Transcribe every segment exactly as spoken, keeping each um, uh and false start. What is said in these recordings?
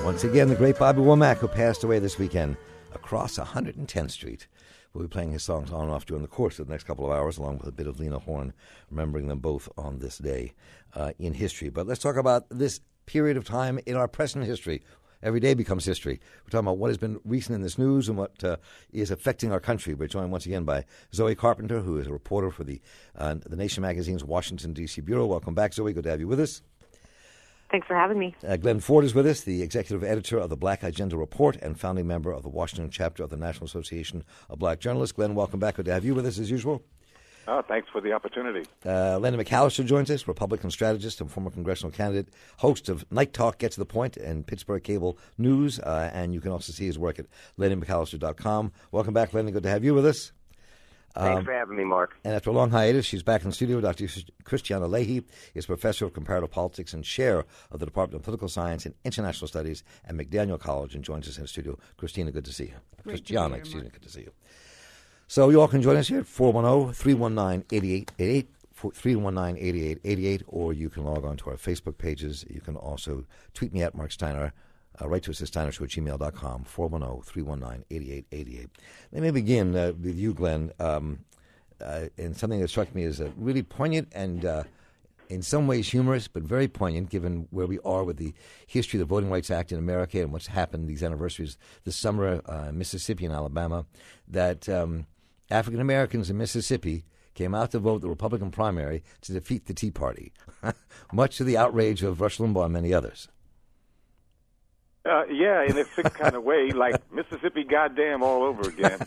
Once again, the great Bobby Womack, who passed away this weekend, across one hundred tenth Street. We'll be playing his songs on and off during the course of the next couple of hours, along with a bit of Lena Horne, remembering them both on this day uh, in history. But let's talk about this period of time in our present history. Every day becomes history. We're talking about what has been recent in this news and what uh, is affecting our country. We're joined once again by Zoe Carpenter, who is a reporter for the uh, the Nation magazine's Washington, D C bureau. Welcome back, Zoe. Good to have you with us. Thanks for having me. Uh, Glenn Ford is with us, the executive editor of the Black Agenda Report and founding member of the Washington chapter of the National Association of Black Journalists. Glenn, welcome back. Good to have you with us as usual. Oh, thanks for the opportunity. Uh, Lenny McAllister joins us, Republican strategist and former congressional candidate, host of Night Talk, Get to the Point, and Pittsburgh Cable News. Uh, and you can also see his work at lenny mcallister dot com. Welcome back, Lenny. Good to have you with us. Thanks um, for having me, Mark. And after a long hiatus, she's back in the studio. Doctor Christiana Leahy is professor of comparative politics and chair of the Department of Political Science and International Studies at McDaniel College and joins us in the studio. Christina, good to see you. Great Christiana, to be here, excuse me, Mark. good to see you. So you all can join us here at four one zero, three one nine, eight eight eight eight, three one nine, eight eight eight eight, or you can log on to our Facebook pages. You can also tweet me at Mark Steiner. Uh, write to us at steiner show at gmail dot com, four one zero, three one nine, eight eight eight eight. Let me begin uh, with you, Glenn, um, uh, and something that struck me as uh, really poignant and uh, in some ways humorous, but very poignant given where we are with the history of the Voting Rights Act in America and what's happened these anniversaries this summer uh, in Mississippi and Alabama, that um, African Americans in Mississippi came out to vote the Republican primary to defeat the Tea Party, much to the outrage of Rush Limbaugh and many others. Uh, yeah, in a sick kind of way, like Mississippi goddamn all over again.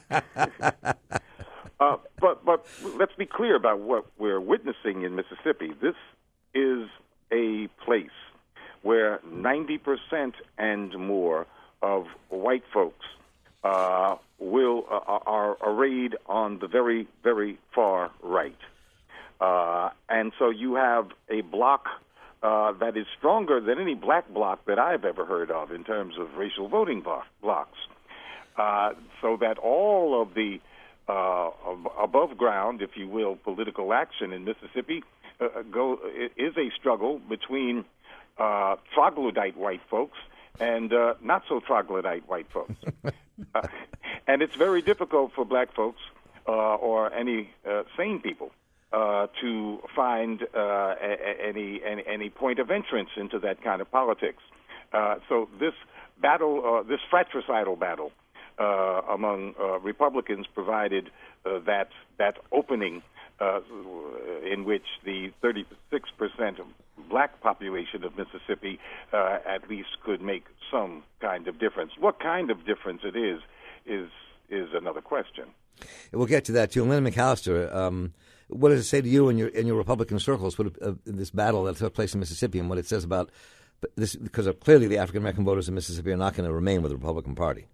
uh, but but let's be clear about what we're witnessing in Mississippi. This is a place where ninety percent and more of white folks uh, will uh, are arrayed on the very, very far right. Uh, and so you have a block Uh, that is stronger than any black bloc that I've ever heard of in terms of racial voting blocs. Uh, so that all of the uh, above ground, if you will, political action in Mississippi uh, go is a struggle between uh, troglodyte white folks and uh, not so troglodyte white folks. uh, and it's very difficult for black folks uh, or any uh, sane people Uh, to find uh, any, any any point of entrance into that kind of politics. Uh, so this battle, uh, this fratricidal battle uh, among uh, Republicans provided uh, that that opening uh, in which the thirty-six percent of black population of Mississippi uh, at least could make some kind of difference. What kind of difference it is is is another question. We'll get to that too. Lenny McAllister, um, what does it say to you in your in your Republican circles? What uh, this battle that took place in Mississippi, and what it says about this? Because clearly, the African American voters in Mississippi are not going to remain with the Republican Party.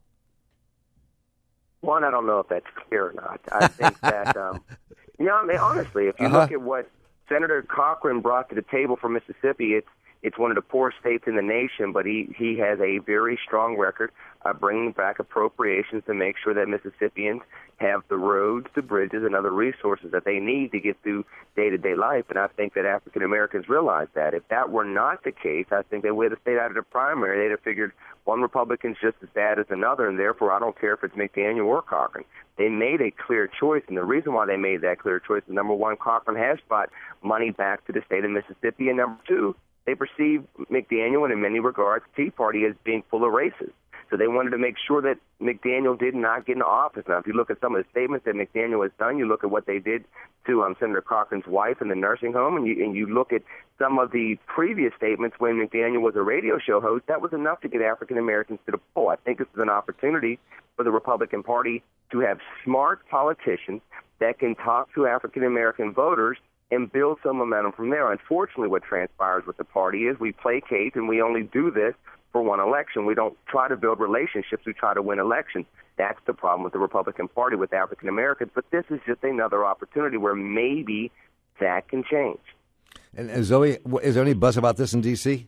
One, I don't know if that's clear or not. I think that, um, you know, I mean, honestly, if you uh-huh. look at what Senator Cochran brought to the table for Mississippi, it's it's one of the poorest states in the nation, but he, he has a very strong record of bringing back appropriations to make sure that Mississippians have the roads, the bridges, and other resources that they need to get through day-to-day life. And I think that African Americans realize that. If that were not the case, I think they would have stayed out of the primary. They'd have figured one Republican's just as bad as another, and therefore I don't care if it's McDaniel or Cochran. They made a clear choice, and the reason why they made that clear choice is, number one, Cochran has brought money back to the state of Mississippi, and number two, they perceive McDaniel, and in many regards, Tea Party, as being full of racists. So they wanted to make sure that McDaniel did not get into office. Now, if you look at some of the statements that McDaniel has done, you look at what they did to um, Senator Cochran's wife in the nursing home, and you, and you look at some of the previous statements when McDaniel was a radio show host, that was enough to get African Americans to the poll. I think this is an opportunity for the Republican Party to have smart politicians that can talk to African American voters and build some momentum from there. Unfortunately, what transpires with the party is we placate, and we only do this for one election. We don't try to build relationships. We try to win elections. That's the problem with the Republican Party with African Americans. But this is just another opportunity where maybe that can change. And, and Zoe, is there any buzz about this in D C?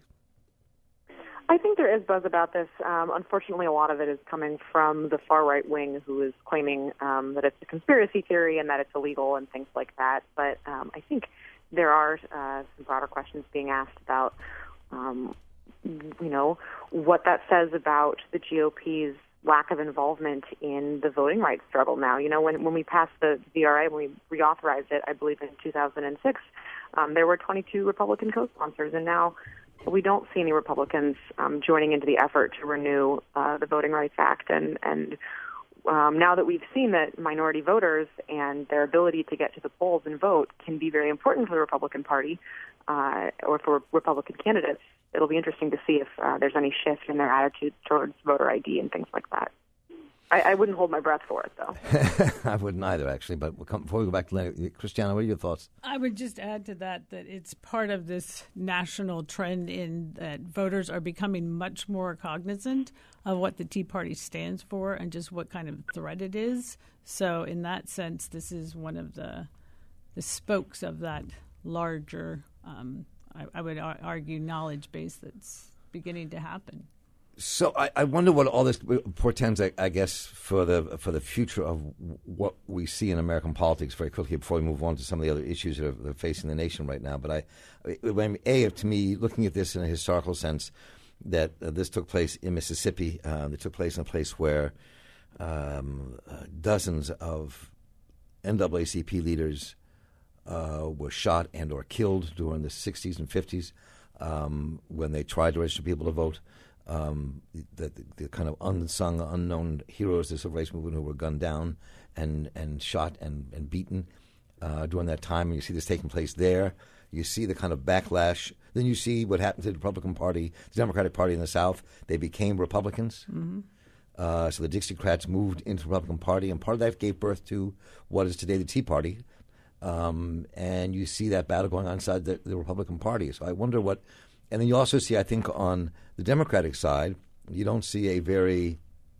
I think there is buzz about this. Um, unfortunately, a lot of it is coming from the far-right wing, who is claiming um, that it's a conspiracy theory and that it's illegal and things like that. But um, I think there are uh, some broader questions being asked about um, you know, what that says about the G O P's lack of involvement in the voting rights struggle now. You know, when when we passed the V R A, when we reauthorized it, I believe in two thousand six, um, there were twenty-two Republican co-sponsors, and now we don't see any Republicans um, joining into the effort to renew uh, the Voting Rights Act. And, and um, now that we've seen that minority voters and their ability to get to the polls and vote can be very important for the Republican Party uh, or for Republican candidates, it'll be interesting to see if uh, there's any shift in their attitudes towards voter I D and things like that. I, I wouldn't hold my breath for it, though. I wouldn't either, actually. But we'll come, before we go back to Lenny, Christiana, what are your thoughts? I would just add to that that it's part of this national trend in that voters are becoming much more cognizant of what the Tea Party stands for and just what kind of threat it is. So in that sense, this is one of the the spokes of that larger, um, I, I would ar- argue, knowledge base that's beginning to happen. So I, I wonder what all this portends, I, I guess, for the for the future of what we see in American politics very quickly before we move on to some of the other issues that are, that are facing the nation right now. But I, I A, to me, looking at this in a historical sense, that uh, this took place in Mississippi. Uh, it took place in a place where um, uh, dozens of N double A C P leaders uh, were shot and or killed during the sixties and fifties um, when they tried to register people to vote. Um, the, the, the kind of unsung, unknown heroes of the civil rights movement who were gunned down and, and shot and, and beaten uh, during that time. And you see this taking place there. You see the kind of backlash. Then you see what happened to the Republican Party, the Democratic Party in the South. They became Republicans. Mm-hmm. Uh, so the Dixiecrats moved into the Republican Party, and part of that gave birth to what is today the Tea Party. Um, and you see that battle going on inside the, the Republican Party. So I wonder what... And then you also see, I think, on the Democratic side, you don't see a very,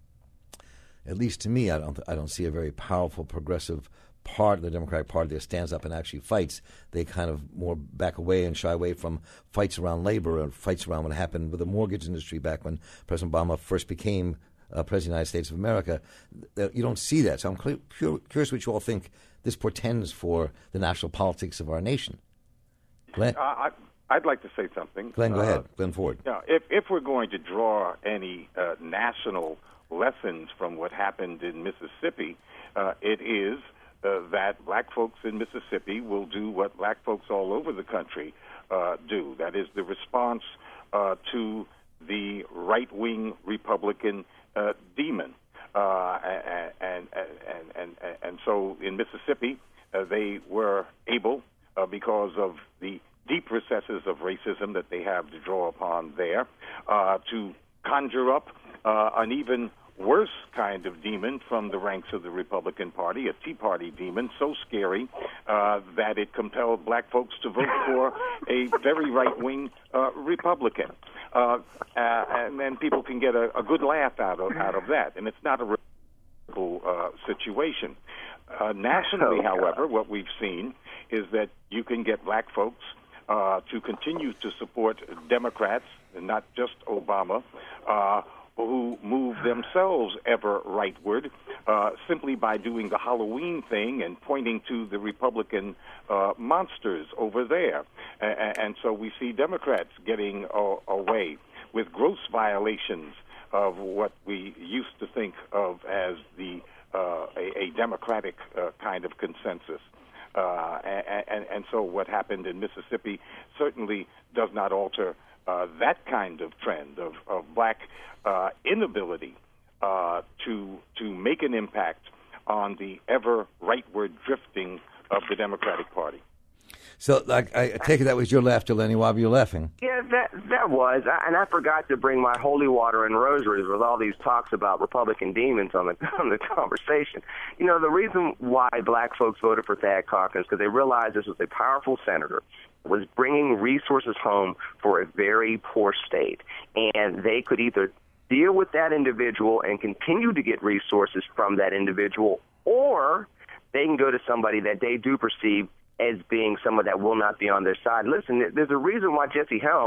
at least to me, I don't, I don't see a very powerful progressive part of the Democratic Party that stands up and actually fights. They kind of more back away and shy away from fights around labor and fights around what happened with the mortgage industry back when President Obama first became uh, President of the United States of America. You don't see that. So I'm cur- curious what you all think this portends for the national politics of our nation. Glenn? Uh, I- I'd like to say something. Glenn, go uh, ahead. Glenn Ford. Yeah, if, if we're going to draw any uh, national lessons from what happened in Mississippi, uh, it is uh, that black folks in Mississippi will do what black folks all over the country uh, do. That is the response uh, to the right-wing Republican uh, demon. Uh, and, and, and, and, and so in Mississippi, uh, they were able, uh, because of the deep recesses of racism that they have to draw upon there, uh, to conjure up uh, an even worse kind of demon from the ranks of the Republican Party, a Tea Party demon so scary uh, that it compelled black folks to vote for a very right-wing uh, Republican. Uh, uh, and then people can get a, a good laugh out of, out of that, and it's not a reciprocal uh, situation. Uh, nationally, oh, however, what we've seen is that you can get black folks Uh, to continue to support Democrats, and not just Obama, uh, who move themselves ever rightward uh, simply by doing the Halloween thing and pointing to the Republican uh, monsters over there. And, and so we see Democrats getting uh, away with gross violations of what we used to think of as the uh, a, a democratic uh, kind of consensus. Uh, and, and, and so what happened in Mississippi certainly does not alter uh, that kind of trend of, of black uh, inability uh, to to make an impact on the ever rightward drifting of the Democratic Party. So like, I take it that was your laughter, Lenny. Why were you laughing? Yeah, that that was, I, and I forgot to bring my holy water and rosaries with all these talks about Republican demons on the on the conversation. You know, the reason why black folks voted for Thad Cochran is because they realized this was a powerful senator, was bringing resources home for a very poor state, and they could either deal with that individual and continue to get resources from that individual, or they can go to somebody that they do perceive as being someone that will not be on their side. Listen, there's a reason why Jesse Helms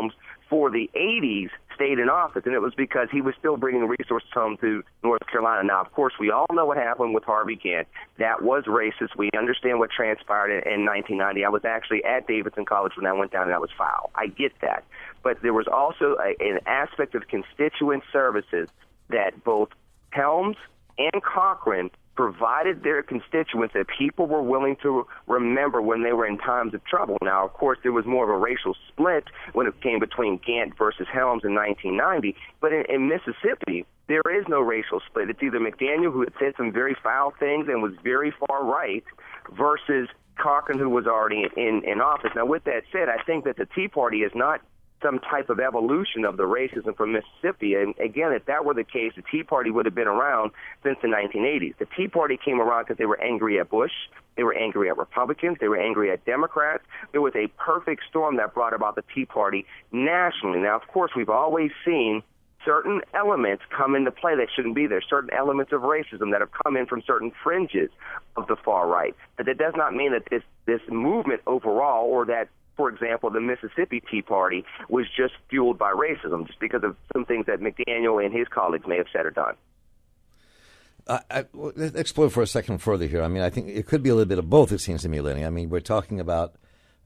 for the eighties stayed in office, and it was because he was still bringing resources home to North Carolina. Now, of course, we all know what happened with Harvey Gantt. That was racist. We understand what transpired in, in nineteen ninety. I was actually at Davidson College when that went down, and that was foul. I get that. But there was also a, an aspect of constituent services that both Helms and Cochran provided their constituents that people were willing to remember when they were in times of trouble. Now, of course, there was more of a racial split when it came between Gantt versus Helms in nineteen ninety, but in, in Mississippi, there is no racial split. It's either McDaniel, who had said some very foul things and was very far right, versus Cochran, who was already in, in office. Now, with that said, I think that the Tea Party is not some type of evolution of the racism from Mississippi. And again, if that were the case, the Tea Party would have been around since the nineteen eighties. The Tea Party came around because they were angry at Bush, they were angry at Republicans, they were angry at Democrats. There was a perfect storm that brought about the Tea Party nationally. Now, of course, we've always seen certain elements come into play that shouldn't be there, certain elements of racism that have come in from certain fringes of the far right. But that does not mean that this, this movement overall, or that, for example, the Mississippi Tea Party was just fueled by racism, just because of some things that McDaniel and his colleagues may have said or done. Uh, I, well, let's explore for a second further here. I mean, I think it could be a little bit of both, it seems to me, Lenny. I mean, we're talking about,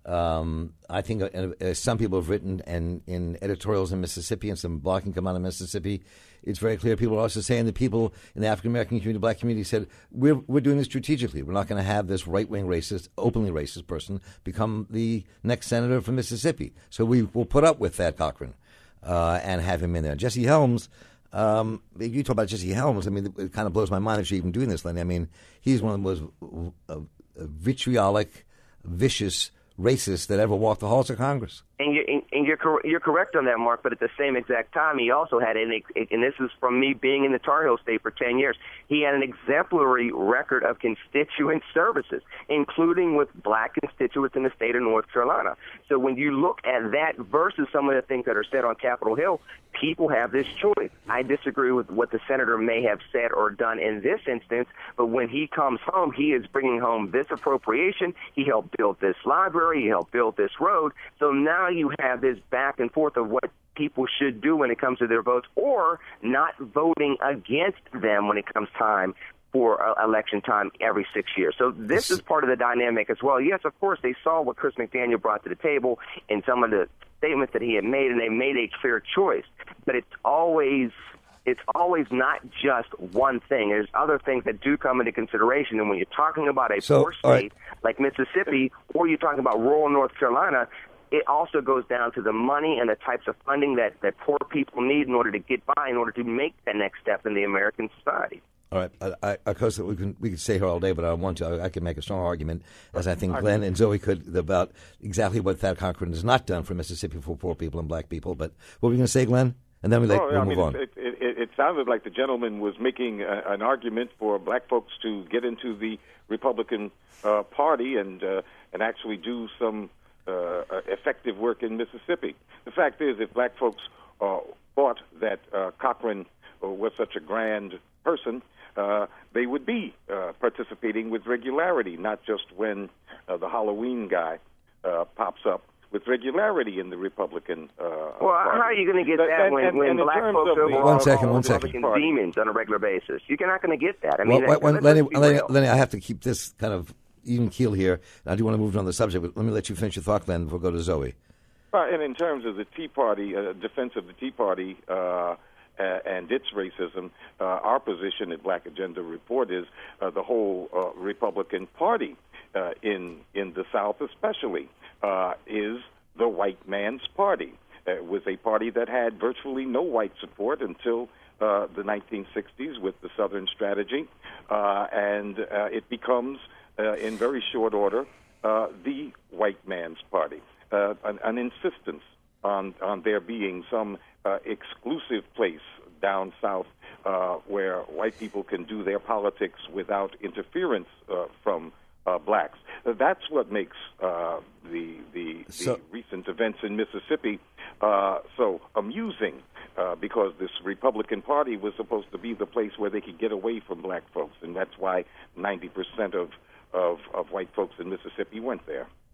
um, I think uh, uh, some people have written and in editorials in Mississippi and some blocking come out of Mississippi, it's very clear people are also saying that people in the African-American community, black community, said, we're, we're doing this strategically. We're not going to have this right-wing racist, openly racist person become the next senator from Mississippi. So we will put up with that, Cochran, uh, and have him in there. Jesse Helms, um, you talk about Jesse Helms, I mean, it kind of blows my mind that you're even doing this, Lenny. I mean, he's one of the most uh, vitriolic, vicious racists that ever walked the halls of Congress. And you're, and you're, cor- you're correct on that, Mark, but at the same exact time, he also had, an, and this is from me being in the Tar Heel State for ten years, he had an exemplary record of constituent services, including with black constituents in the state of North Carolina. So when you look at that versus some of the things that are said on Capitol Hill, people have this choice. I disagree with what the senator may have said or done in this instance, but when he comes home, he is bringing home this appropriation. He helped build this library. He helped build this road. So now you have this back and forth of what people should do when it comes to their votes, or not voting against them when it comes time for uh, election time every six years. So this is part of the dynamic as well. Yes, of course, they saw what Chris McDaniel brought to the table and some of the statements that he had made, and they made a clear choice. But it's always it's always not just one thing. There's other things that do come into consideration. And when you're talking about a so, poor state right. like Mississippi, or you're talking about rural North Carolina, it also goes down to the money and the types of funding that, that poor people need in order to get by, in order to make that next step in the American society. All right, I, I, of course, we can we could stay here all day, but I want to. I, I can make a strong argument, as I think Glenn and Zoe could, about exactly what Thad Cochran has not done for Mississippi for poor people and black people. But what were you going to say, Glenn? And then we like, oh, we'll I move mean, on. It, it, it, it sounded like the gentleman was making a, an argument for black folks to get into the Republican uh, Party and uh, and actually do some uh, effective work in Mississippi. The fact is, if black folks uh, thought that uh, Cochran was such a grand person, Uh, they would be uh, participating with regularity, not just when uh, the Halloween guy uh, pops up, with regularity in the Republican uh, Well, Party. how are you going to get that and, when, and, when and black folks the, overall One second, are one second. Republican demons on a regular basis? You're not going to get that. I mean, well, that, when, let's Lenny, be Lenny, real. Lenny, I have to keep this kind of even keel here. I do want to move on the subject, but let me let you finish your thought, Glenn, before we go to Zoe. Uh, and in terms of the Tea Party, uh, defense of the Tea Party, uh, Uh, and its racism, uh, our position at Black Agenda Report is uh, the whole uh, Republican Party uh, in in the South especially uh, is the white man's party. It was a party that had virtually no white support until uh, the nineteen sixties with the Southern Strategy, uh, and uh, it becomes, uh, in very short order, uh, the white man's party, uh, an, an insistence on, on there being some uh, exclusive place down south uh, where white people can do their politics without interference uh, from uh, blacks. Uh, that's what makes uh, the, the, the So- recent events in Mississippi uh, so amusing, uh, because this Republican Party was supposed to be the place where they could get away from black folks, and that's why ninety percent of, of, of white folks in Mississippi went there.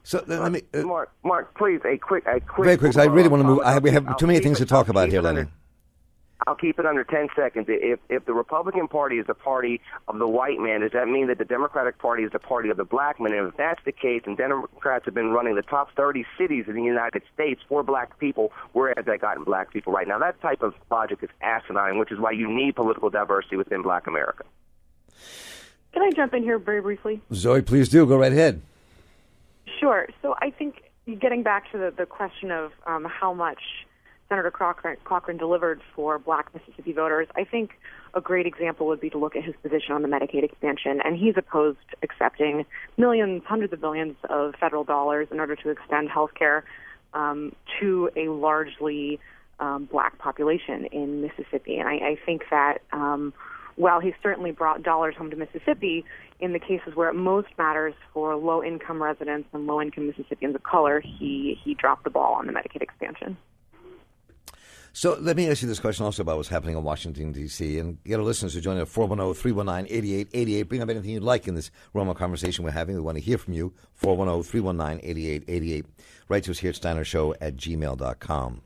So uh, let me, uh, Mark, Mark, please, a quick, a quick. very quick. I really want to move. I, we have I'll too many things it, to talk I'll about here, under, Lenny. I'll keep it under ten seconds. If if the Republican Party is the party of the white man, does that mean that the Democratic Party is the party of the black man? And if that's the case, and Democrats have been running the top thirty cities in the United States for black people, whereas they gotten black people right now, that type of logic is asinine, which is why you need political diversity within black America. Can I jump in here very briefly? Zoe, please do. Go right ahead. Sure. So I think getting back to the, the question of um, how much Senator Cochran, Cochran delivered for black Mississippi voters, I think a great example would be to look at his position on the Medicaid expansion. And he's opposed accepting millions, hundreds of billions of federal dollars in order to extend health care um, to a largely um, black population in Mississippi. And I, I think that um, while he certainly brought dollars home to Mississippi, in the cases where it most matters for low-income residents and low-income Mississippians of color, he, he dropped the ball on the Medicaid expansion. So let me ask you this question also about what's happening in Washington, D C, and get our listeners to join us at four one zero, three one nine, eight eight eight eight. Bring up anything you'd like in this Roma conversation we're having. We want to hear from you, four one zero, three one nine, eight eight eight eight. Write to us here at steiner show at gmail dot com.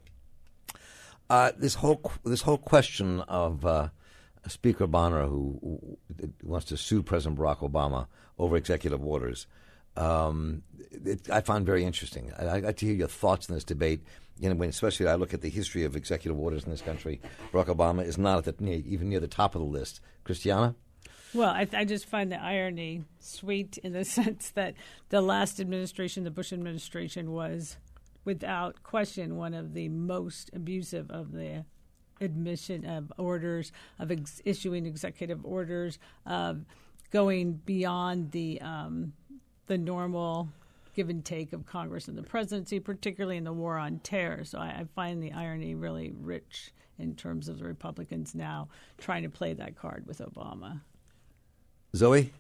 Uh, this whole this whole question of uh, Speaker Bonner, who, who wants to sue President Barack Obama over executive orders, um, it, I find very interesting. I, I'd like to hear your thoughts on this debate. You know, when especially I look at the history of executive orders in this country, Barack Obama is not at the, near, even near the top of the list. Christiana? Well, I, I just find the irony sweet in the sense that the last administration, the Bush administration, was without question one of the most abusive of the admission of orders, of ex- issuing executive orders, of going beyond the um, the normal give and take of Congress and the presidency, particularly in the war on terror. So I, I find the irony really rich in terms of the Republicans now trying to play that card with Obama. Zoe?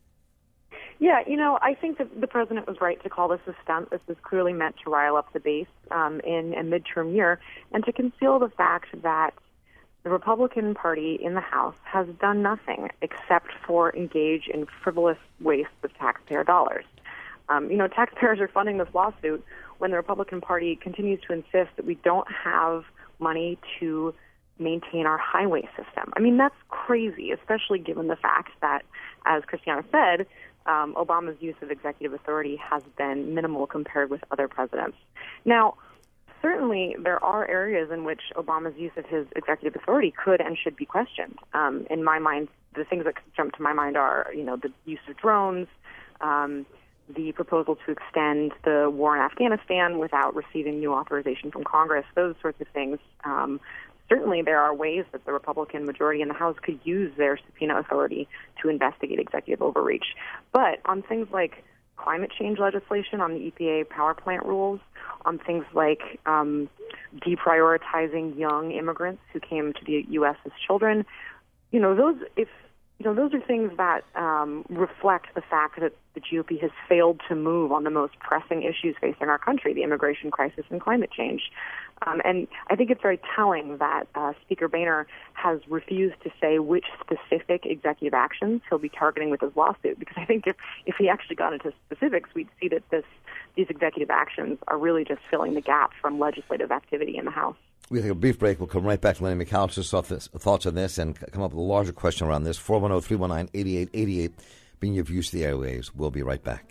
Yeah, you know, I think that the president was right to call this a stunt. This is clearly meant to rile up the base um, in a midterm year and to conceal the fact that the Republican Party in the House has done nothing except for engage in frivolous waste of taxpayer dollars. Um, you know, taxpayers are funding this lawsuit when the Republican Party continues to insist that we don't have money to maintain our highway system. I mean, that's crazy, especially given the fact that, as Christiana said, um, Obama's use of executive authority has been minimal compared with other presidents. Now, certainly there are areas in which Obama's use of his executive authority could and should be questioned. Um, in my mind, the things that jump to my mind are, you know, the use of drones, um, the proposal to extend the war in Afghanistan without receiving new authorization from Congress, those sorts of things. Um, certainly there are ways that the Republican majority in the House could use their subpoena authority to investigate executive overreach. But on things like climate change legislation, on the E P A power plant rules, on things like um, deprioritizing young immigrants who came to the U S as children, you know, those if You know, those are things that um, reflect the fact that the G O P has failed to move on the most pressing issues facing our country, the immigration crisis and climate change. Um, and I think it's very telling that uh, Speaker Boehner has refused to say which specific executive actions he'll be targeting with his lawsuit, because I think if, if he actually got into specifics, we'd see that this these executive actions are really just filling the gap from legislative activity in the House. We'll take a brief break. We'll come right back to Lenny McAllister's thoughts on this and come up with a larger question around this. four one zero, three one nine, eight eight eight eight, being your views to the airwaves. We'll be right back.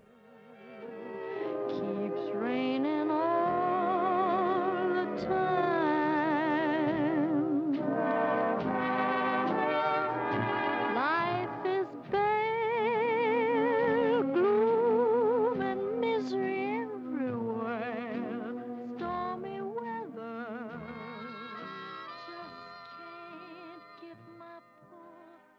Keeps raining all the time. Life is bare, gloom and misery everywhere. Stormy weather. Just can't get my poor.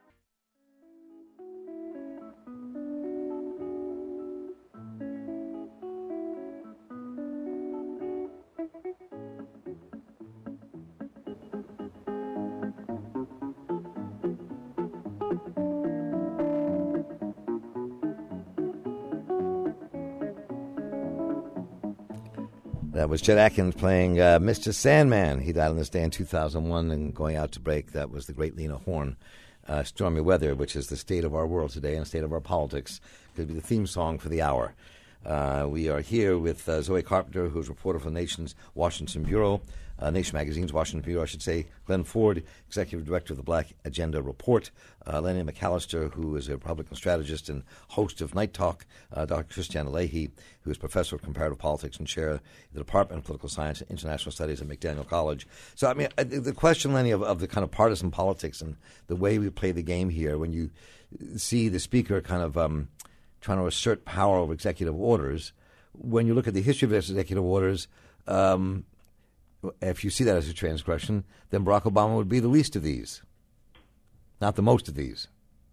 That was Chet Atkins playing uh, Mister Sandman. He died on this day in two thousand one, and going out to break, that was the great Lena Horne. Uh, Stormy Weather, which is the state of our world today and the state of our politics, could be the theme song for the hour. Uh, we are here with uh, Zoe Carpenter, who's a reporter for the Nation's Washington Bureau, uh, Nation Magazine's Washington Bureau, I should say. Glenn Ford, Executive Director of the Black Agenda Report. Uh, Lenny McAllister, who is a Republican strategist and host of Night Talk. Uh, Doctor Christiana Leahy, who is Professor of Comparative Politics and Chair of the Department of Political Science and International Studies at McDaniel College. So, I mean, uh, the question, Lenny, of, of the kind of partisan politics and the way we play the game here, when you see the Speaker kind of um, trying to assert power over executive orders, when you look at the history of executive orders, um, if you see that as a transgression, then Barack Obama would be the least of these, not the most of these.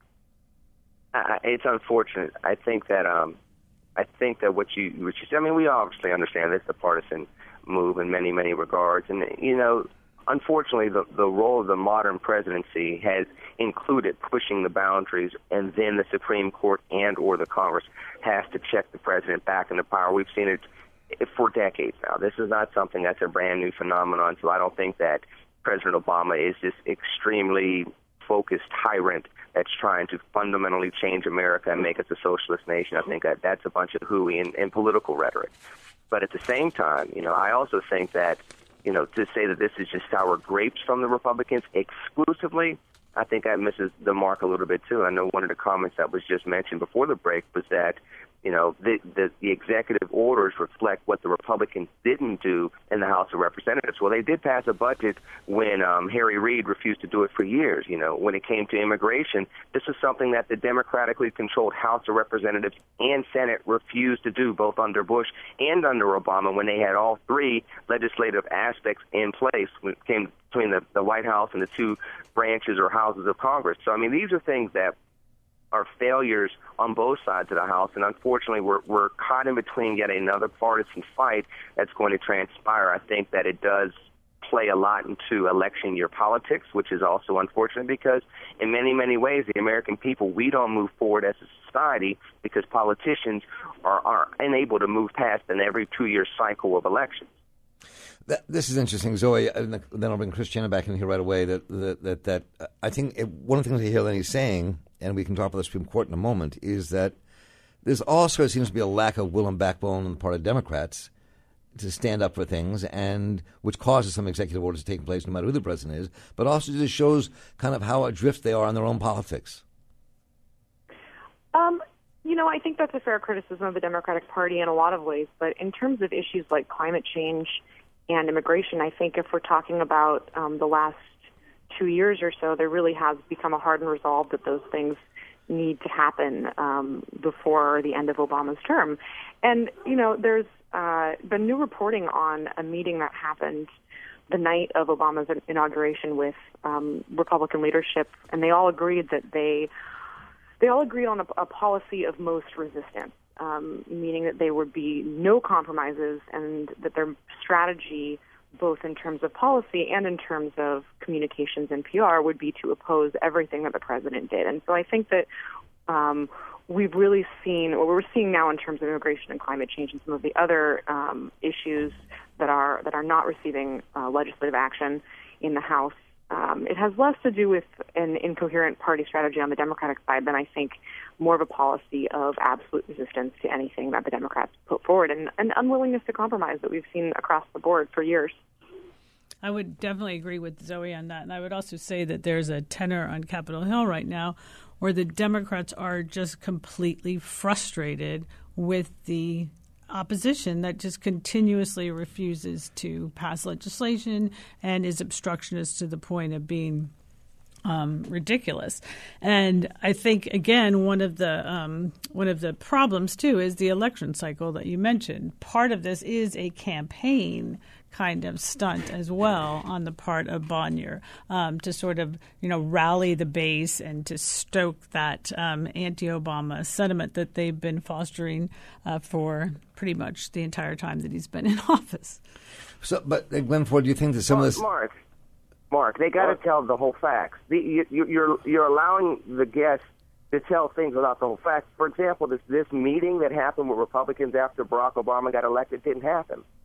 Uh, it's unfortunate. I think that um, I think that what you what you said. I mean, we obviously understand this is a partisan move in many many regards, and you know, unfortunately, the the role of the modern presidency has included pushing the boundaries, and then the Supreme Court and or the Congress has to check the president back into power. We've seen it for decades now. This is not something that's a brand new phenomenon, so I don't think that President Obama is this extremely focused tyrant that's trying to fundamentally change America and make us a socialist nation. I think that that's a bunch of hooey and, and political rhetoric. But at the same time, you know, I also think that, you know, to say that this is just sour grapes from the Republicans exclusively, I think that misses the mark a little bit, too. I know one of the comments that was just mentioned before the break was that, you know, the, the, the executive orders reflect what the Republicans didn't do in the House of Representatives. Well, they did pass a budget when um, Harry Reid refused to do it for years. You know, when it came to immigration, this is something that the democratically controlled House of Representatives and Senate refused to do, both under Bush and under Obama, when they had all three legislative aspects in place when it came between the, the White House and the two branches or houses of Congress. So, I mean, these are things that are failures on both sides of the House, and unfortunately we're, we're caught in between yet another partisan fight that's going to transpire. I think that it does play a lot into election year politics, which is also unfortunate because in many, many ways the American people, we don't move forward as a society because politicians are, are unable to move past an every two-year cycle of elections. That, this is interesting, Zoe. And then I'll bring Christiana back in here right away. That that that, that uh, I think it, one of the things I hear Lenny saying, and we can talk about the Supreme Court in a moment, is that there's also seems to be a lack of will and backbone on the part of Democrats to stand up for things, and which causes some executive orders to take place, no matter who the president is. But also just shows kind of how adrift they are on their own politics. Um. You know, I think that's a fair criticism of the Democratic Party in a lot of ways. But in terms of issues like climate change and immigration, I think if we're talking about um, the last two years or so, there really has become a hardened resolve that those things need to happen um, before the end of Obama's term. And, you know, there's uh, been new reporting on a meeting that happened the night of Obama's inauguration with um, Republican leadership, and they all agreed that they They all agreed on a, a policy of most resistance, um, meaning that there would be no compromises and that their strategy, both in terms of policy and in terms of communications and P R, would be to oppose everything that the president did. And so I think that um, we've really seen, what we're seeing now in terms of immigration and climate change and some of the other um, issues that are that are not receiving uh, legislative action in the House, Um, it has less to do with an incoherent party strategy on the Democratic side than I think more of a policy of absolute resistance to anything that the Democrats put forward and an unwillingness to compromise that we've seen across the board for years. I would definitely agree with Zoe on that. And I would also say that there's a tenor on Capitol Hill right now where the Democrats are just completely frustrated with the opposition that just continuously refuses to pass legislation and is obstructionist to the point of being um, ridiculous. And I think, again, one of the um, one of the problems, too, is the election cycle that you mentioned. Part of this is a campaign kind of stunt as well on the part of Bonnier um, to sort of, you know, rally the base and to stoke that um, anti-Obama sentiment that they've been fostering uh, for pretty much the entire time that he's been in office. So, but uh, Glenn Ford, do you think that some well, of this... Mark, Mark, they got to tell the whole facts. The, you, you're you're allowing the guests to tell things without the whole facts. For example, this this meeting that happened with Republicans after Barack Obama got elected didn't happen.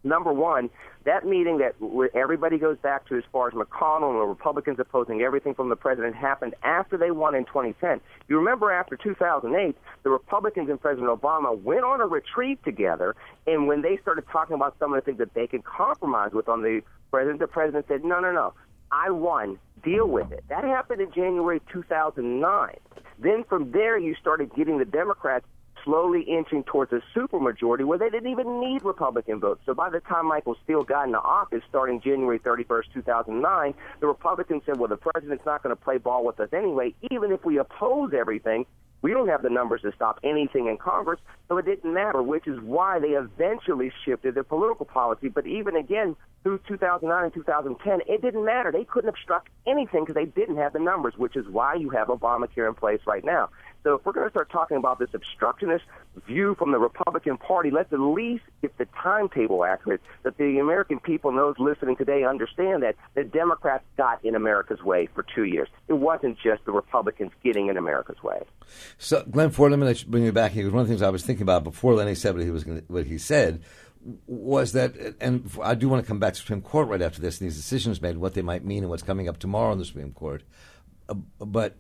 Number one, that meeting that where everybody goes back to as far as McConnell and the Republicans opposing everything from the president happened after they won in twenty ten. You remember after two thousand eight, the Republicans and President Obama went on a retreat together, and when they started talking about some of the things that they could compromise with on the president, the president said, no, no, no, I won, deal with it. That happened in January two thousand nine. Then from there, you started getting the Democrats slowly inching towards a supermajority where they didn't even need Republican votes. So by the time Michael Steele got into office starting January thirty-first, two thousand nine, the Republicans said, well, the president's not going to play ball with us anyway. Even if we oppose everything, we don't have the numbers to stop anything in Congress, so it didn't matter, which is why they eventually shifted their political policy. But even again, through two thousand nine and two thousand ten, it didn't matter. They couldn't obstruct anything because they didn't have the numbers, which is why you have Obamacare in place right now. So if we're going to start talking about this obstructionist view from the Republican Party, let's at least get the timetable accurate, that the American people and those listening today understand that the Democrats got in America's way for two years. It wasn't just the Republicans getting in America's way. So, Glenn Ford, let me let you bring you back here, because one of the things I was thinking about before Lenny said what he, was gonna, what he said was that, and I do want to come back to the Supreme Court right after this, and these decisions made, what they might mean and what's coming up tomorrow in the Supreme Court. Uh, but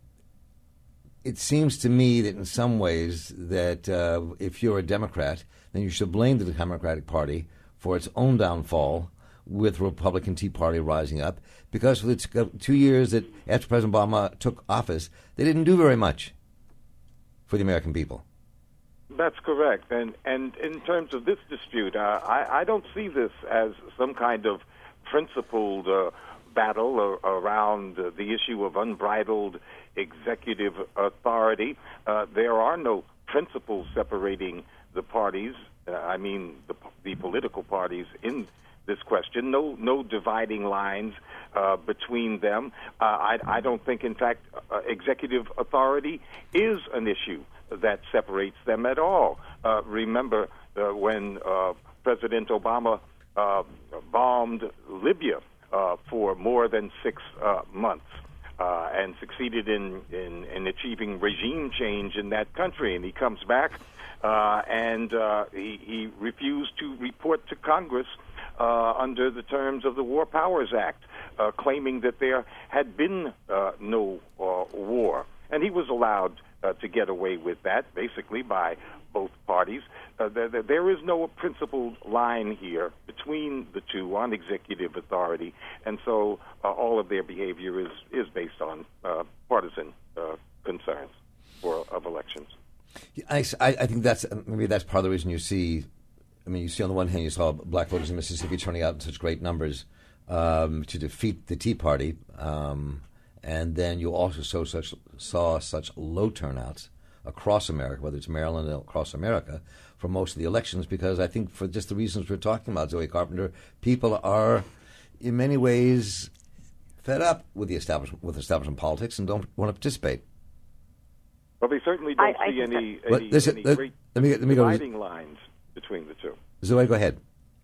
it seems to me that in some ways that uh, if you're a Democrat, then you should blame the Democratic Party for its own downfall with Republican Tea Party rising up, because for the t- two years that after President Obama took office, they didn't do very much for the American people. That's correct. And and in terms of this dispute, uh, I, I don't see this as some kind of principled uh, battle or, around uh, the issue of unbridled executive authority. Uh, there are no principles separating the parties, uh, I mean the, the political parties in this question, no no dividing lines uh, between them. Uh, I, I don't think, in fact, uh, executive authority is an issue that separates them at all. Uh, remember uh, when uh, President Obama uh, bombed Libya uh, for more than six uh, months uh, and succeeded in, in, in achieving regime change in that country, and he comes back uh, and uh, he, he refused to report to Congress Uh, under the terms of the War Powers Act, uh, claiming that there had been uh, no uh, war. And he was allowed uh, to get away with that, basically, by both parties. Uh, there, there is no principled line here between the two on executive authority, and so uh, all of their behavior is, is based on uh, partisan uh, concerns for, of elections. I, I think that's maybe that's part of the reason you see. I mean, you see on the one hand, you saw black voters in Mississippi turning out in such great numbers um, to defeat the Tea Party, um, and then you also saw such, saw such low turnouts across America, whether it's Maryland or across America, for most of the elections, because I think for just the reasons we're talking about, Zoe Carpenter, people are in many ways fed up with the establishment, with establishment politics and don't want to participate. Well, they certainly don't I, see I any, that, any, this, any let, great let me, let me go dividing lines between the two. Zoe, go ahead.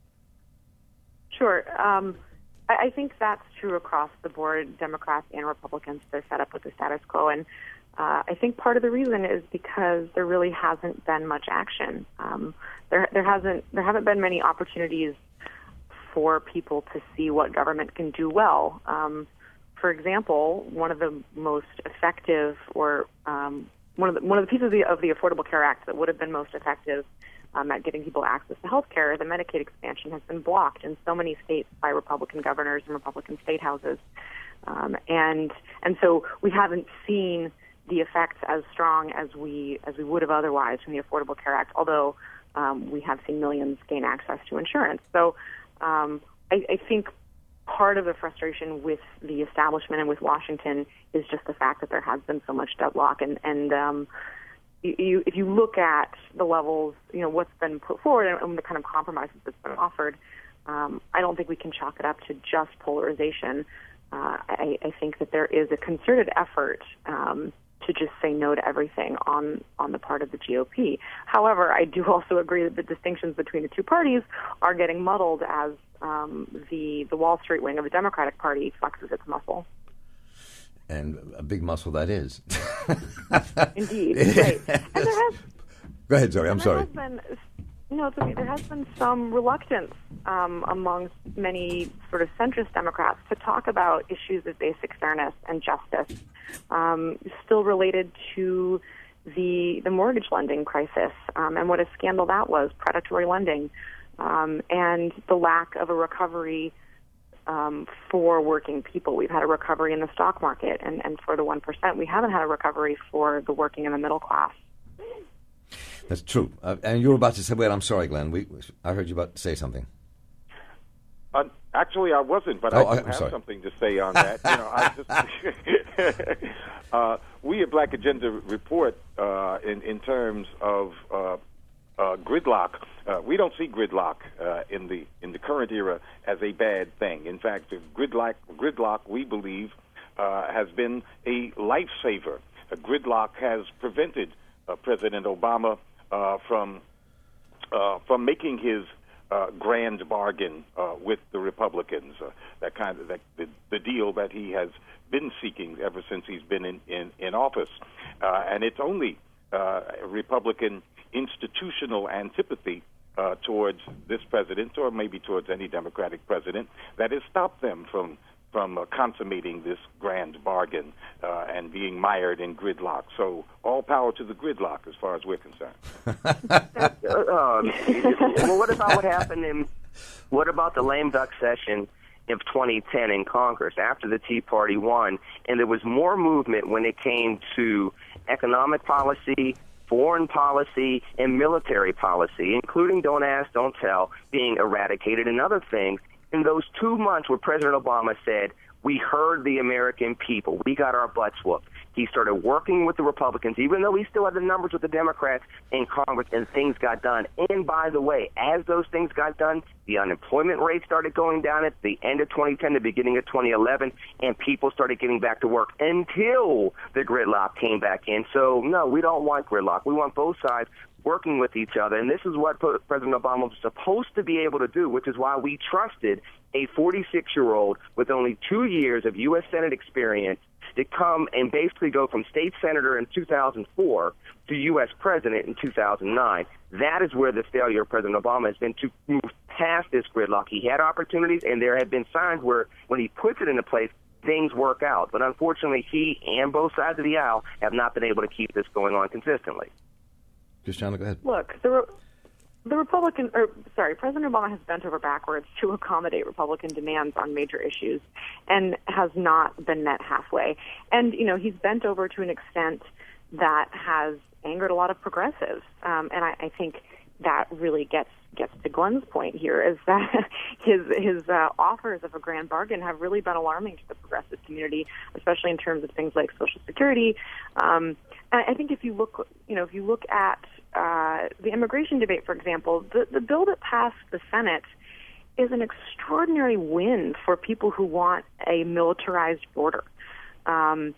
Sure. Um, I, I think that's true across the board. Democrats and Republicans, they're fed up with the status quo. And uh, I think part of the reason is because there really hasn't been much action. Um, there, there hasn't there haven't been many opportunities for people to see what government can do well. Um, for example, one of the most effective, or um, one of the one of the pieces of the, of the Affordable Care Act that would have been most effective Um, at getting people access to health care, the Medicaid expansion has been blocked in so many states by Republican governors and Republican state houses. Um, and and so we haven't seen the effects as strong as we as we would have otherwise from the Affordable Care Act, although um, we have seen millions gain access to insurance. So um, I, I think part of the frustration with the establishment and with Washington is just the fact that there has been so much deadlock. And, and um, You, if you look at the levels, you know, what's been put forward and, and the kind of compromises that's been offered, um, I don't think we can chalk it up to just polarization. Uh, I, I think that there is a concerted effort um, to just say no to everything on, on the part of the G O P. However, I do also agree that the distinctions between the two parties are getting muddled as um, the, the Wall Street wing of the Democratic Party flexes its muscle. And a big muscle that is. Indeed, right. And there has, Go ahead, sorry. I'm there sorry. Has been, you know, it's, there has been some reluctance um, amongst many sort of centrist Democrats to talk about issues of basic fairness and justice, um, still related to the the mortgage lending crisis um, and what a scandal that was, predatory lending, um, and the lack of a recovery um, for working people. We've had a recovery in the stock market, and, and for the one percent, we haven't had a recovery for the working and the middle class. That's true. Uh, and you were about to say, wait, I'm sorry, Glenn. We, I heard you about to say something. Uh, actually, I wasn't, but Oh, I do I'm have sorry. something to say on that. you know, I just, uh, we at Black Agenda report uh, in, in terms of uh, uh, gridlock. Uh, we don't see gridlock uh, in the in the current era as a bad thing. In fact, the gridlock, gridlock we believe, uh, has been a lifesaver. A gridlock has prevented uh, President Obama Uh, from uh, from making his uh, grand bargain uh, with the Republicans, uh, that kind of that, the, the deal that he has been seeking ever since he's been in in, in office, uh, and it's only uh, Republican institutional antipathy uh, towards this president, or maybe towards any Democratic president, that has stopped them from. from uh, consummating this grand bargain uh, and being mired in gridlock. So all power to the gridlock as far as we're concerned. uh, well, what about what happened in, what about the lame duck session of twenty ten in Congress after the Tea Party won, and there was more movement when it came to economic policy, foreign policy, and military policy, including Don't Ask, Don't Tell, being eradicated and other things. In those two months where President Obama said, we heard the American people, we got our butts whooped, he started working with the Republicans, even though he still had the numbers with the Democrats in Congress, and things got done. And by the way, as those things got done, the unemployment rate started going down at the end of twenty ten, the beginning of twenty eleven, and people started getting back to work until the gridlock came back in. So, no, we don't want gridlock. We want both sides working with each other, and this is what President Obama was supposed to be able to do, which is why we trusted a forty-six-year-old with only two years of U S Senate experience to come and basically go from state senator in two thousand four to U S president in two thousand nine. That is where the failure of President Obama has been, to move past this gridlock. He had opportunities, and there have been signs where when he puts it into place, things work out. But unfortunately, he and both sides of the aisle have not been able to keep this going on consistently. Christiana, go ahead. Look, the re- the Republican, or sorry, President Obama has bent over backwards to accommodate Republican demands on major issues, and has not been met halfway. And you know, he's bent over to an extent that has angered a lot of progressives. Um, and I, I think that really gets gets to Glenn's point here, is that his his uh, offers of a grand bargain have really been alarming to the progressive community, especially in terms of things like Social Security. Um, and I think if you look, you know, if you look at uh, the immigration debate, for example, the, the bill that passed the Senate is an extraordinary win for people who want a militarized border. Um,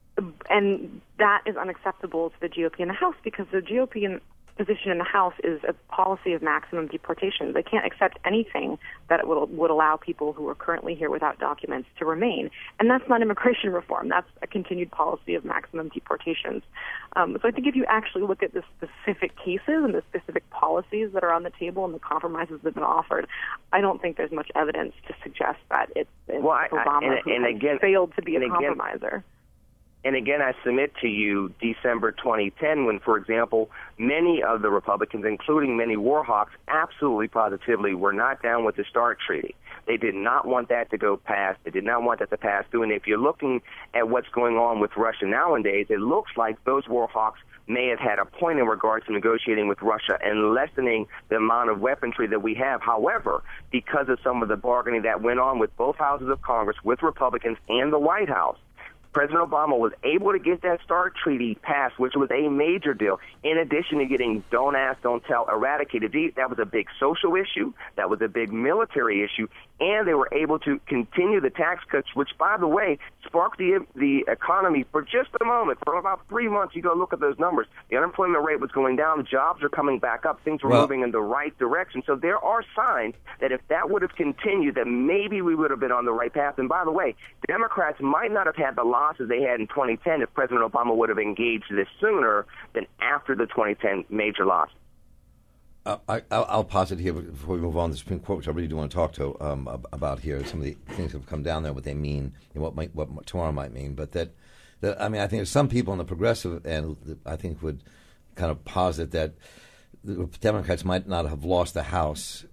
and that is unacceptable to the G O P in the House, because the G O P in position in the House is a policy of maximum deportation. They can't accept anything that would, would allow people who are currently here without documents to remain. And that's not immigration reform. That's a continued policy of maximum deportations. Um, so I think if you actually look at the specific cases and the specific policies that are on the table and the compromises that have been offered, I don't think there's much evidence to suggest that it's, it's well, I, Obama I, and, who and has again, failed to be a again, compromiser. And again, I submit to you December twenty ten, when, for example, many of the Republicans, including many war hawks, absolutely positively were not down with the START Treaty. They did not want that to go past. They did not want that to pass through. And if you're looking at what's going on with Russia nowadays, it looks like those war hawks may have had a point in regards to negotiating with Russia and lessening the amount of weaponry that we have. However, because of some of the bargaining that went on with both houses of Congress, with Republicans and the White House, President Obama was able to get that START Treaty passed, which was a major deal, in addition to getting Don't Ask, Don't Tell eradicated. That was a big social issue. That was a big military issue. And they were able to continue the tax cuts, which, by the way, sparked the the economy for just a moment. For about three months, you go look at those numbers. The unemployment rate was going down. Jobs are coming back up. Things were well, moving in the right direction. So there are signs that if that would have continued, that maybe we would have been on the right path. And by the way, Democrats might not have had the losses they had in twenty ten if President Obama would have engaged this sooner than after the twenty ten major loss. Uh, I, I'll, I'll posit here before we move on to the Supreme Court, which I really do want to talk to um, about here. Some of the things that have come down there, what they mean, and what might, what tomorrow might mean. But that, that I mean, I think there's some people on the progressive end that I think would kind of posit that the Democrats might not have lost the House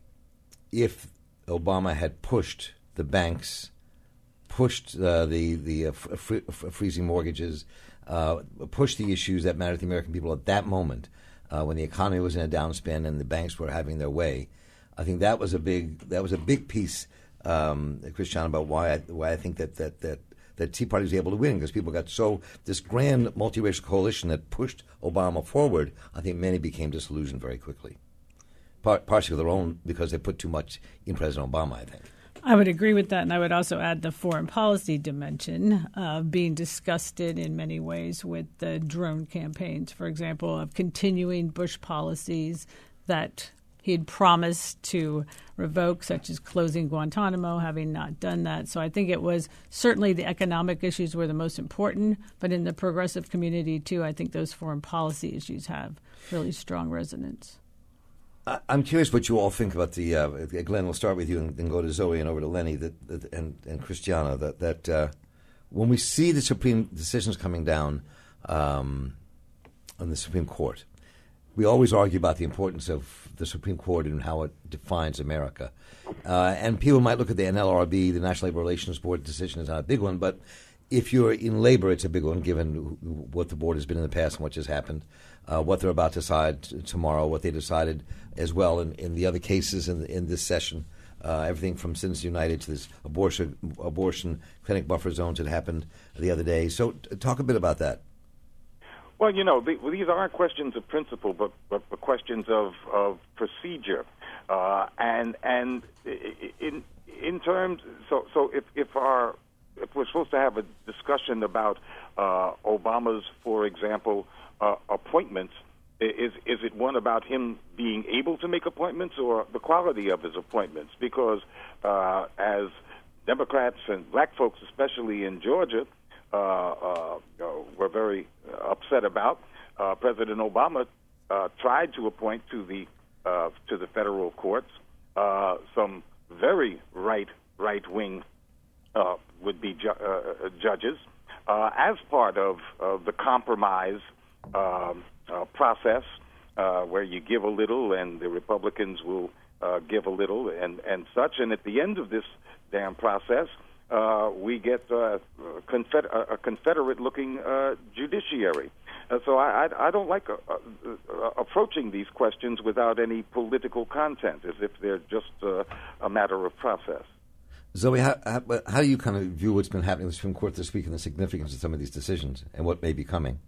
if Obama had pushed the banks, pushed uh, the the uh, free, freezing mortgages, uh, pushed the issues that mattered to the American people at that moment. Uh, when the economy was in a downspin and the banks were having their way, I think that was a big that was a big piece, um, Christiane, about why I, why I think that that that that Tea Party was able to win, because people got so this grand multiracial coalition that pushed Obama forward. I think many became disillusioned very quickly, Part, partially of their own because they put too much in President Obama, I think. I would agree with that, and I would also add the foreign policy dimension uh, being disgusted in many ways with the drone campaigns, for example, of continuing Bush policies that he had promised to revoke, such as closing Guantanamo, having not done that. So I think it was certainly the economic issues were the most important, but in the progressive community, too, I think those foreign policy issues have really strong resonance. I'm curious what you all think about the. Uh, Glenn, we'll start with you and then go to Zoe and over to Lenny that, that, and and Christiana. That that uh, when we see the Supreme decisions coming down um, on the Supreme Court, we always argue about the importance of the Supreme Court and how it defines America. Uh, and people might look at the N L R B, the National Labor Relations Board decision, as not a big one, but if you're in labor, it's a big one, given what the board has been in the past and what just happened, uh, what they're about to decide t- tomorrow, what they decided as well in, in the other cases in, in this session, uh, everything from Citizens United to this abortion abortion clinic buffer zones that happened the other day. So t- talk a bit about that. Well, you know, the, well, these aren't questions of principle, but, but, but questions of, of procedure. Uh, and and in in terms, so so if, if our if we're supposed to have a discussion about uh, Obama's, for example, uh, appointments, is is it one about him being able to make appointments or the quality of his appointments? Because uh, as Democrats and black folks, especially in Georgia, uh, uh, were very upset about, uh, President Obama uh, tried to appoint to the uh, to the federal courts uh, some very right right wing uh, would be ju- uh, judges uh, as part of, of the compromise um, uh, process, uh, where you give a little and the Republicans will uh, give a little and, and such. And at the end of this damn process, uh, we get uh, confed- a Confederate-looking uh, judiciary. Uh, so I, I, I don't like uh, uh, approaching these questions without any political content, as if they're just uh, a matter of process. Zoe, how, how, how do you kind of view what's been happening in the Supreme Court this week and the significance of some of these decisions and what may be coming?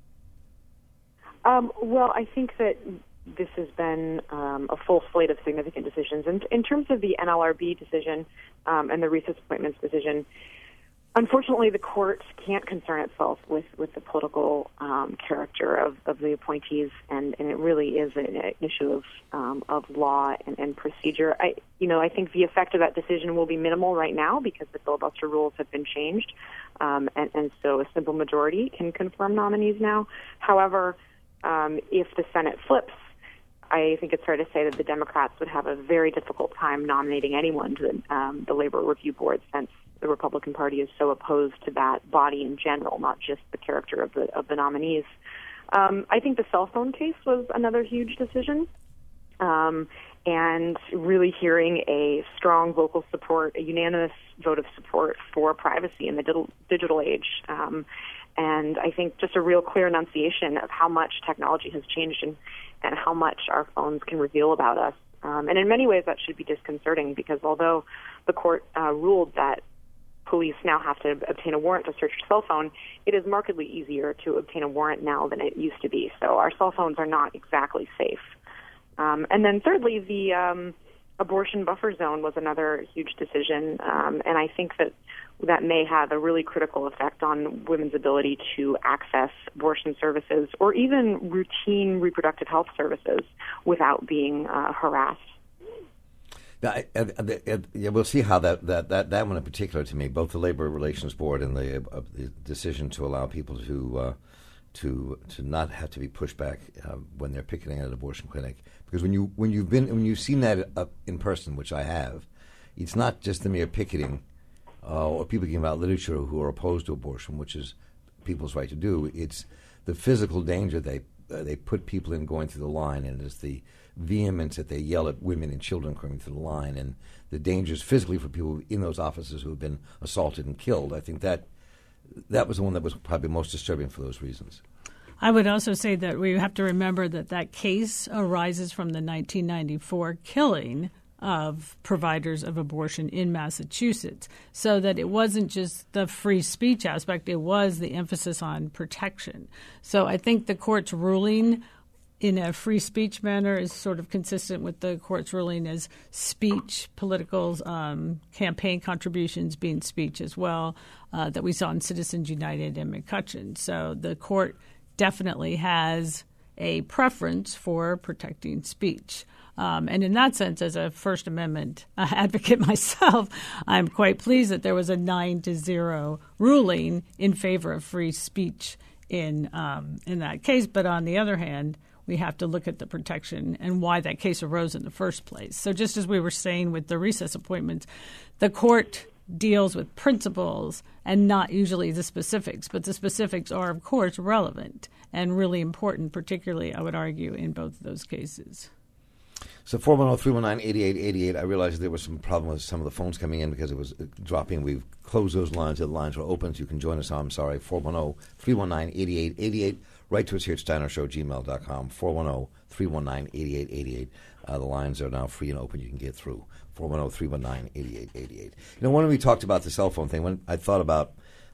Um, well, I think that this has been um, a full slate of significant decisions. And in terms of the N L R B decision um, and the recess appointments decision, unfortunately, the court can't concern itself with, with the political um, character of, of the appointees, and, and it really is an, an issue of um, of law and, and procedure. I, you know, I think the effect of that decision will be minimal right now because the filibuster rules have been changed, um, and, and so a simple majority can confirm nominees now. However, um, if the Senate flips, I think it's fair to say that the Democrats would have a very difficult time nominating anyone to the, um, the Labor Review Board, since the Republican Party is so opposed to that body in general, not just the character of the of the nominees. Um, I think the cell phone case was another huge decision, um, and really hearing a strong vocal support, a unanimous vote of support for privacy in the digital, digital age. Um, and I think just a real clear enunciation of how much technology has changed and, and how much our phones can reveal about us. Um, and in many ways that should be disconcerting, because although the court uh, ruled that police now have to obtain a warrant to search your cell phone, it is markedly easier to obtain a warrant now than it used to be. So our cell phones are not exactly safe. Um, and then thirdly, the um, abortion buffer zone was another huge decision, um, and I think that that may have a really critical effect on women's ability to access abortion services or even routine reproductive health services without being uh, harassed. Now, I, I, I, yeah, we'll see how that, that, that, that one in particular, to me, both the Labor Relations Board and the, uh, the decision to allow people to uh, to to not have to be pushed back uh, when they're picketing at an abortion clinic. Because when you when you've been when you've seen that up in person, which I have, it's not just the mere picketing uh, or people giving out literature who are opposed to abortion, which is people's right to do. It's the physical danger they uh, they put people in going through the line, and it's the vehemence that they yell at women and children coming through the line, and the dangers physically for people in those offices who have been assaulted and killed. I think that that was the one that was probably most disturbing for those reasons. I would also say that we have to remember that that case arises from the nineteen ninety-four killing of providers of abortion in Massachusetts, so that it wasn't just the free speech aspect, it was the emphasis on protection. So I think the court's ruling in a free speech manner is sort of consistent with the court's ruling as speech, political um, campaign contributions being speech as well, uh, that we saw in Citizens United and McCutcheon. So the court definitely has a preference for protecting speech. Um, and in that sense, as a First Amendment uh, advocate myself, I'm quite pleased that there was a nine to zero ruling in favor of free speech in um, in that case. But on the other hand, we have to look at the protection and why that case arose in the first place. So just as we were saying with the recess appointments, the court deals with principles and not usually the specifics, but the specifics are, of course, relevant and really important, particularly, I would argue, in both of those cases. So four one zero, three one nine, eight eight eight eight, I realized there was some problem with some of the phones coming in because it was dropping. We've closed those lines. The lines are open, so you can join us on, I'm sorry, four one zero, three one nine, eight eight eight eight. Write to us here at steiner show gmail dot com, four one zero, three one nine, eight eight eight eight. Uh, the lines are now free and open. You can get through, four one zero, three one nine, eight eight eight eight. You know, when we talked about the cell phone thing, when I thought about,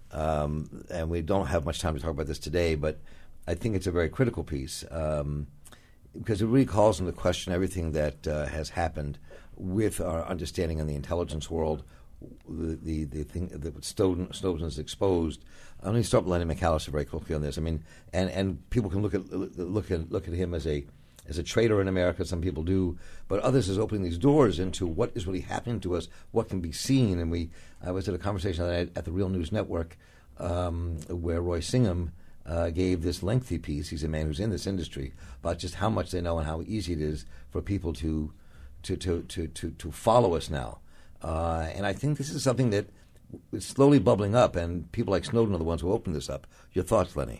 um, and we don't have much time to talk about this today, but I think it's a very critical piece um, because it really calls into question everything that uh, has happened with our understanding in the intelligence world, the the, the thing that Snowden, Snowden's exposed. I'm going to start with Lenny McAllister very quickly on this. I mean, and, and people can look at look at look at him as a as a traitor in America. Some people do, but others is opening these doors into what is really happening to us, what can be seen. And we, I was at a conversation at the Real News Network um, where Roy Singham uh, gave this lengthy piece. He's a man who's in this industry about just how much they know and how easy it is for people to to to to to, to follow us now. Uh, and I think this is something that is slowly bubbling up, and people like Snowden are the ones who opened this up. Your thoughts, Lenny?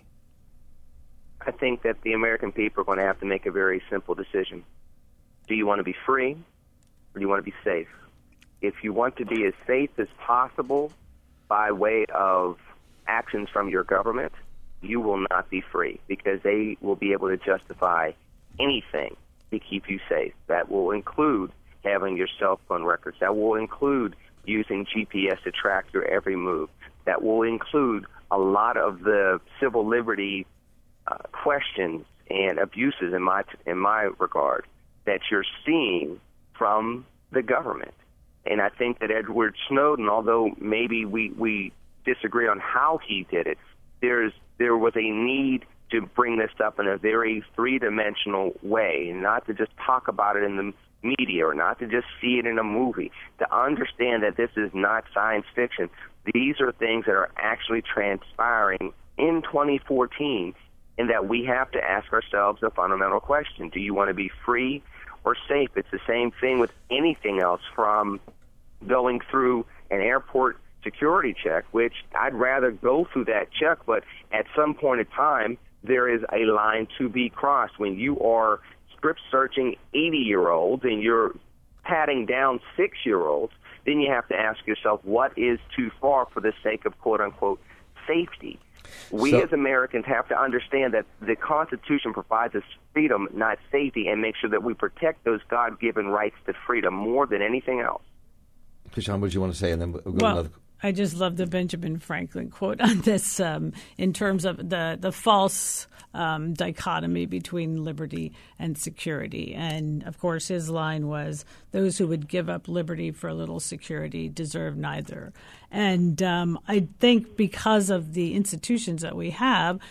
I think that the American people are going to have to make a very simple decision. Do you want to be free, or do you want to be safe? If you want to be as safe as possible by way of actions from your government, you will not be free, because they will be able to justify anything to keep you safe. That will include having your cell phone records. That will include using G P S to track your every move. That will include a lot of the civil liberty uh, questions and abuses in my in my regard that you're seeing from the government. And I think that Edward Snowden, although maybe we, we disagree on how he did it, there's there was a need to bring this up in a very three-dimensional way, not to just talk about it in the media or not to just see it in a movie, to understand that this is not science fiction. These are things that are actually transpiring in twenty fourteen, and that we have to ask ourselves a fundamental question. Do you want to be free or safe? It's the same thing with anything else, from going through an airport security check, which I'd rather go through that check, but at some point in time, there is a line to be crossed. When you are strip searching eighty-year-olds and you're patting down six-year-olds, then you have to ask yourself, what is too far for the sake of quote-unquote safety? We so, as Americans have to understand that the Constitution provides us freedom, not safety, and make sure that we protect those God-given rights to freedom more than anything else. Krishan, what did you want to say? And then we'll go well, to another. I just love the Benjamin Franklin quote on this um, in terms of the, the false um, dichotomy between liberty and security. And, of course, his line was, those who would give up liberty for a little security deserve neither. And um, I think because of the institutions that we have,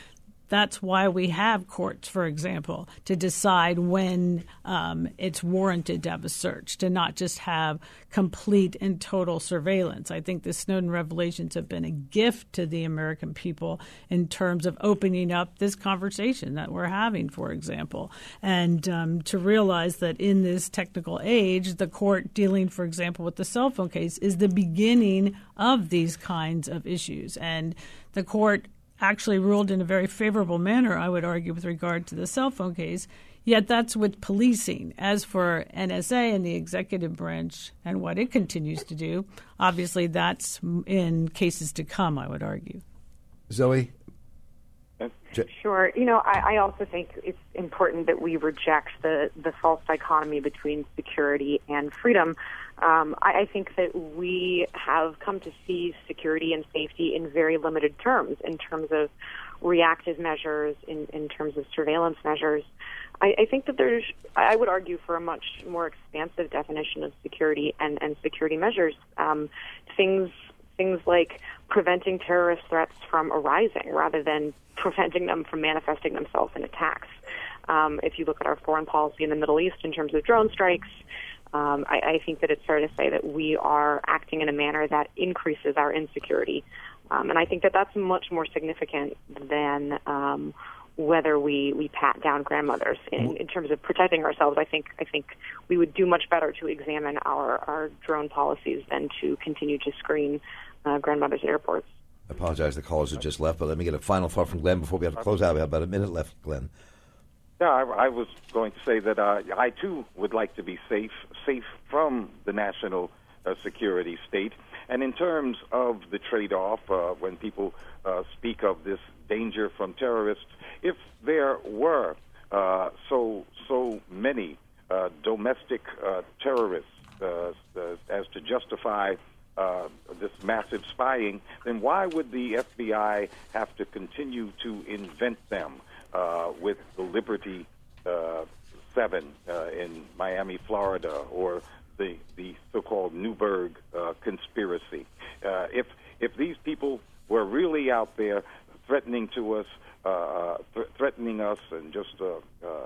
That's why we have courts, for example, to decide when um, it's warranted to have a search, to not just have complete and total surveillance. I think the Snowden revelations have been a gift to the American people in terms of opening up this conversation that we're having, for example, and um, to realize that in this technical age, the court dealing, for example, with the cell phone case is the beginning of these kinds of issues. And the court actually ruled in a very favorable manner, I would argue, with regard to the cell phone case. Yet that's with policing. As for N S A and the executive branch and what it continues to do, obviously that's in cases to come, I would argue. Zoe? Sure. You know, I, I also think it's important that we reject the, the false dichotomy between security and freedom. Um, I, I think that we have come to see security and safety in very limited terms, in terms of reactive measures, in, in terms of surveillance measures. I, I think that there's, I would argue for a much more expansive definition of security and, and security measures. Um, things, things like preventing terrorist threats from arising rather than preventing them from manifesting themselves in attacks. Um, if you look at our foreign policy in the Middle East in terms of drone strikes, um, I, I think that it's fair to say that we are acting in a manner that increases our insecurity. Um, and I think that that's much more significant than um, whether we, we pat down grandmothers. In, in terms of protecting ourselves, I think I think we would do much better to examine our, our drone policies than to continue to screen uh, grandmothers at airports. I apologize, the callers have just left, but let me get a final thought from Glenn before we have to close out. We have about a minute left, Glenn. Yeah, I, I was going to say that uh, I, too, would like to be safe, safe from the national uh, security state. And in terms of the trade-off, uh, when people uh, speak of this danger from terrorists, if there were uh, so so many uh, domestic uh, terrorists uh, uh, as to justify Uh, this massive spying, then why would the F B I have to continue to invent them uh, with the Liberty uh, Seven uh, in Miami, Florida, or the the so-called Newburgh uh, conspiracy? Uh, if if these people were really out there threatening to us, uh, th- threatening us, and just uh,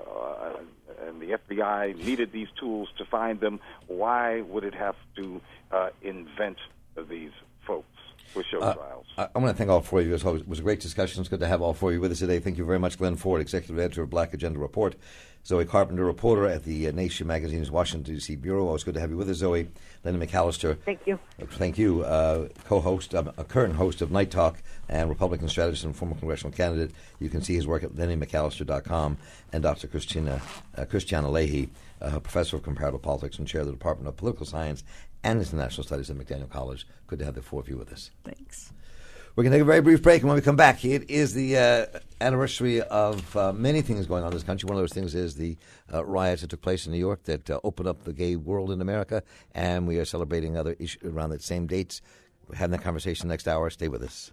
uh, and the F B I needed these tools to find them, why would it have to uh, invent these folks for show uh, trials? I, I want to thank all four of you. It was, it was a great discussion. It's good to have all four of you with us today. Thank you very much, Glenn Ford, Executive Editor of Black Agenda Report. Zoe Carpenter, reporter at the uh, Nation Magazine's Washington, D C bureau. Always good to have you with us, Zoe. Lenny McAllister. Thank you. Uh, thank you. Uh, co-host, um, a current host of Night Talk and Republican strategist and former congressional candidate. You can see his work at lenny mcallister dot com. And Doctor Christina, uh, Christiana Leahy, uh, professor of comparative politics and chair of the Department of Political Science and International Studies at McDaniel College. Good to have the four of you with us. Thanks. We're going to take a very brief break, and when we come back, it is the uh, anniversary of uh, many things going on in this country. One of those things is the uh, riots that took place in New York that uh, opened up the gay world in America, and we are celebrating other issues around that same dates. We're having that conversation next hour. Stay with us.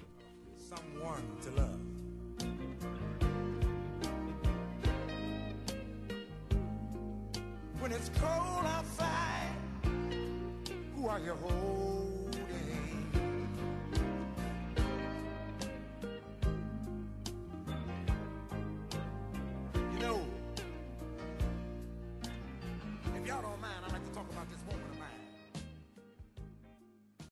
Someone to love. When it's cold outside, who are you holding? You know, if y'all don't